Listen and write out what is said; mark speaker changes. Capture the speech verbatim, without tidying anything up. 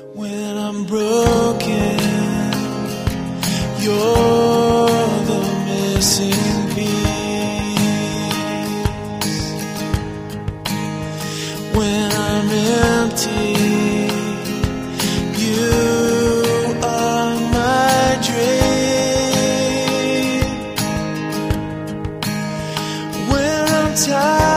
Speaker 1: When I'm broken, you're the missing piece. When I'm empty, you are my dream. When I'm tired,